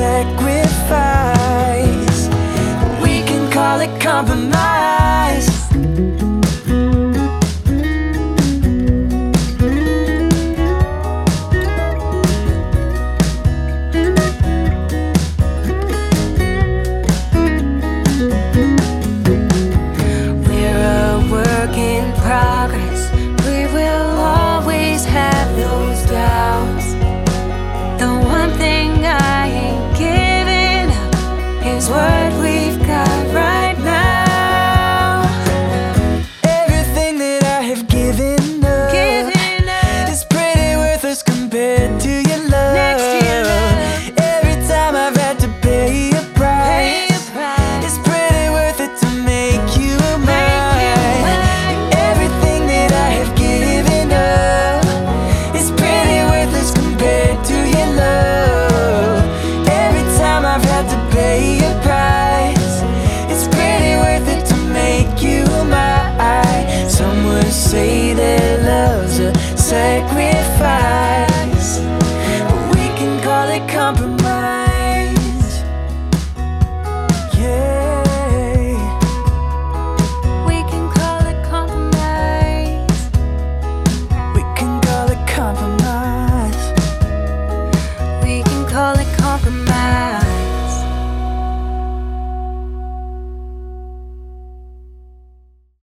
sacrifice. We can call it compromise. We're a work in progress. We will always have those doubts. The one thing I ain't giving up is what we've got right now. Everything that I have given up is pretty worthless compared to your love. Every time I've had to pay a price, it's pretty worth it to make you mine. Everything that I have given up is pretty worthless compared to your love. Every time I've had to pay a price, it's pretty worth it to make you mine. Some would say that love's a